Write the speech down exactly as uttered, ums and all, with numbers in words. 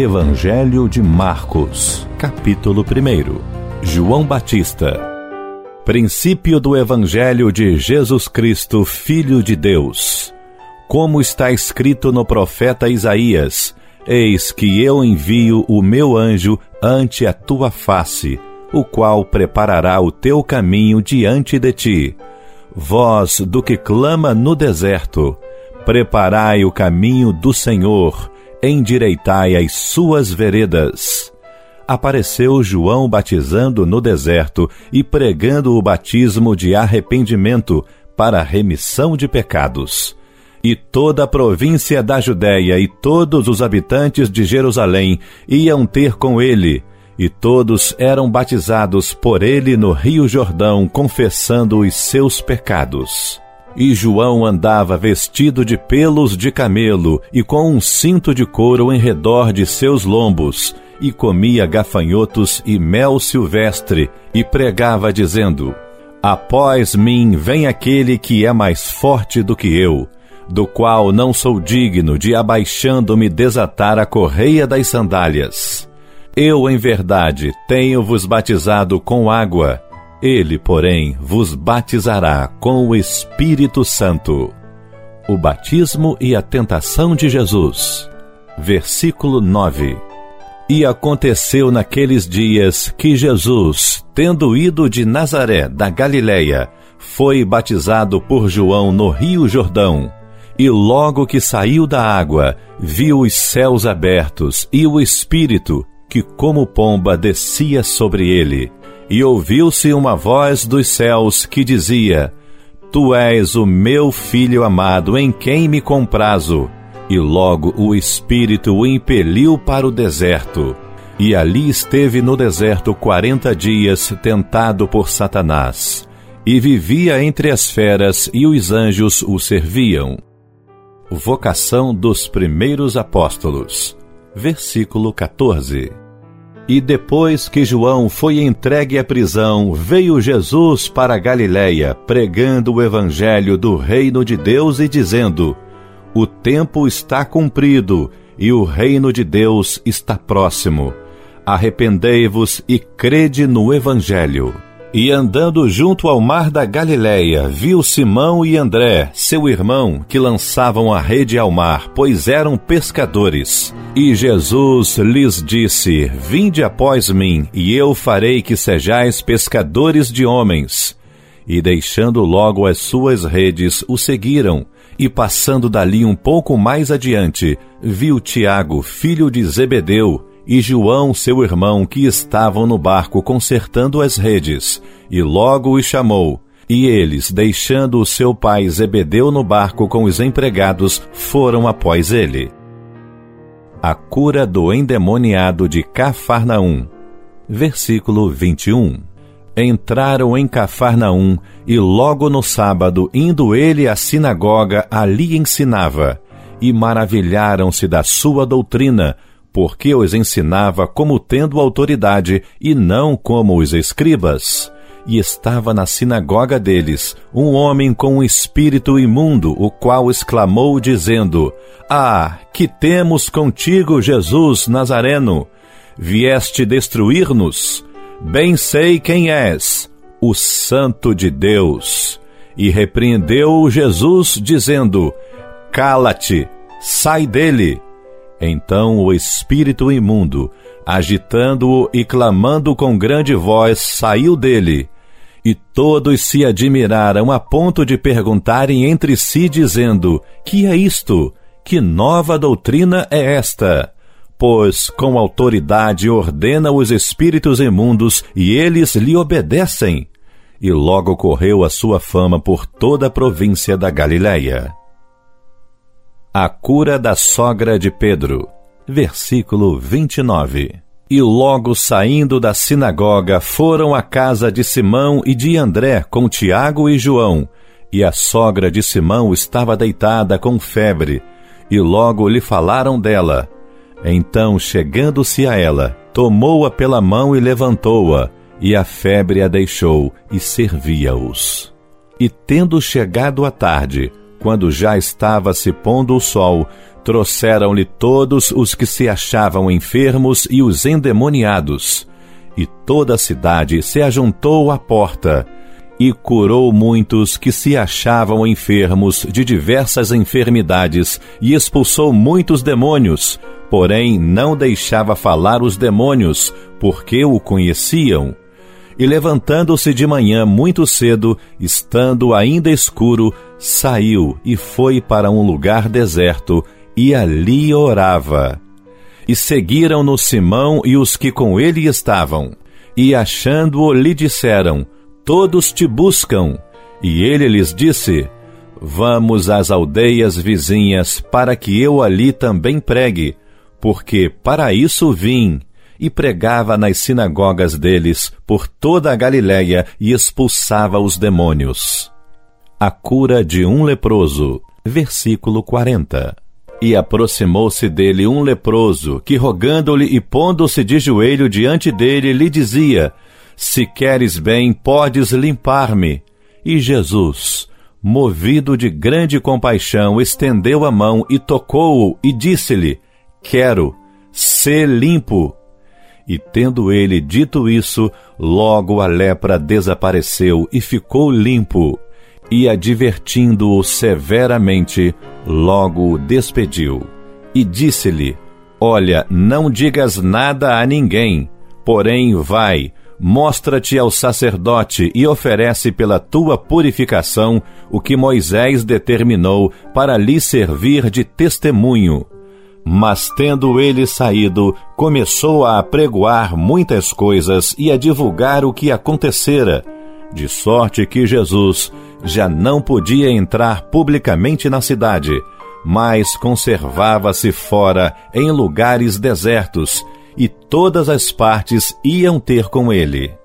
Evangelho de Marcos, capítulo primeiro. João Batista. Princípio do Evangelho de Jesus Cristo, Filho de Deus. Como está escrito no profeta Isaías: Eis que eu envio o meu anjo ante a tua face, o qual preparará o teu caminho diante de ti. Voz do que clama no deserto: preparai o caminho do Senhor, endireitai as suas veredas. Apareceu João batizando no deserto e pregando o batismo de arrependimento para a remissão de pecados. E toda a província da Judéia e todos os habitantes de Jerusalém iam ter com ele, e todos eram batizados por ele no Rio Jordão, confessando os seus pecados. E João andava vestido de pelos de camelo e com um cinto de couro em redor de seus lombos, e comia gafanhotos e mel silvestre, e pregava dizendo: Após mim vem aquele que é mais forte do que eu, do qual não sou digno de, abaixando-me, desatar a correia das sandálias. Eu, em verdade, tenho-vos batizado com água, ele, porém, vos batizará com o Espírito Santo. O batismo e a tentação de Jesus. Versículo nove. E aconteceu naqueles dias que Jesus, tendo ido de Nazaré da Galileia, foi batizado por João no Rio Jordão. E logo que saiu da água, viu os céus abertos e o Espírito, que como pomba descia sobre ele. E ouviu-se uma voz dos céus que dizia: Tu és o meu Filho amado, em quem me comprazo. E logo o Espírito o impeliu para o deserto. E ali esteve no deserto quarenta dias, tentado por Satanás. E vivia entre as feras, e os anjos o serviam. Vocação dos primeiros apóstolos. Versículo quatorze. E depois que João foi entregue à prisão, veio Jesus para a Galileia, pregando o evangelho do reino de Deus e dizendo: O tempo está cumprido, e o reino de Deus está próximo. Arrependei-vos e crede no evangelho. E andando junto ao mar da Galileia, viu Simão e André, seu irmão, que lançavam a rede ao mar, pois eram pescadores. E Jesus lhes disse: Vinde após mim, e eu farei que sejais pescadores de homens. E deixando logo as suas redes, o seguiram. E passando dali um pouco mais adiante, viu Tiago, filho de Zebedeu, e João, seu irmão, que estavam no barco consertando as redes, e logo os chamou. E eles, deixando o seu pai Zebedeu no barco com os empregados, foram após ele. A cura do endemoniado de Cafarnaum. Versículo vinte e um. Entraram em Cafarnaum, e logo no sábado, indo ele à sinagoga, ali ensinava. E maravilharam-se da sua doutrina, porque os ensinava como tendo autoridade, e não como os escribas. E estava na sinagoga deles um homem com um espírito imundo, o qual exclamou, dizendo: Ah, que temos contigo, Jesus Nazareno! Vieste destruir-nos? Bem sei quem és, o Santo de Deus. E repreendeu-o Jesus, dizendo: Cala-te, sai dele. Então o espírito imundo, agitando-o e clamando com grande voz, saiu dele. E todos se admiraram a ponto de perguntarem entre si, dizendo: Que é isto? Que nova doutrina é esta? Pois com autoridade ordena os espíritos imundos, e eles lhe obedecem. E logo correu a sua fama por toda a província da Galileia. A cura da sogra de Pedro. Versículo vinte e nove. E logo saindo da sinagoga, foram à casa de Simão e de André com Tiago e João. E a sogra de Simão estava deitada com febre, e logo lhe falaram dela. Então, chegando-se a ela, tomou-a pela mão e levantou-a, e a febre a deixou, e servia-os. E tendo chegado a tarde, quando já estava se pondo o sol, Trouxeram-lhe todos os que se achavam enfermos e os endemoniados, e toda a cidade se ajuntou à porta, e curou muitos que se achavam enfermos de diversas enfermidades, e expulsou muitos demônios, porém não deixava falar os demônios, porque o conheciam. E levantando-se de manhã muito cedo, estando ainda escuro, saiu e foi para um lugar deserto, e ali orava. E seguiram-no Simão e os que com ele estavam, e achando-o lhe disseram: todos te buscam. E ele lhes disse: vamos às aldeias vizinhas, para que eu ali também pregue, porque para isso vim. E pregava nas sinagogas deles por toda a Galiléia e expulsava os demônios. A cura de um leproso. Versículo quarenta. E aproximou-se dele um leproso, que rogando-lhe e pondo-se de joelho diante dele, lhe dizia: se queres bem, podes limpar-me. E Jesus, movido de grande compaixão, estendeu a mão e tocou-o, e disse-lhe: quero, sê limpo. E tendo ele dito isso, logo a lepra desapareceu e ficou limpo. E advertindo-o severamente, logo o despediu. E disse-lhe: olha, não digas nada a ninguém, porém vai, mostra-te ao sacerdote e oferece pela tua purificação o que Moisés determinou para lhe servir de testemunho. Mas tendo ele saído, começou a apregoar muitas coisas e a divulgar o que acontecera, de sorte que Jesus já não podia entrar publicamente na cidade, mas conservava-se fora em lugares desertos, e todas as partes iam ter com ele.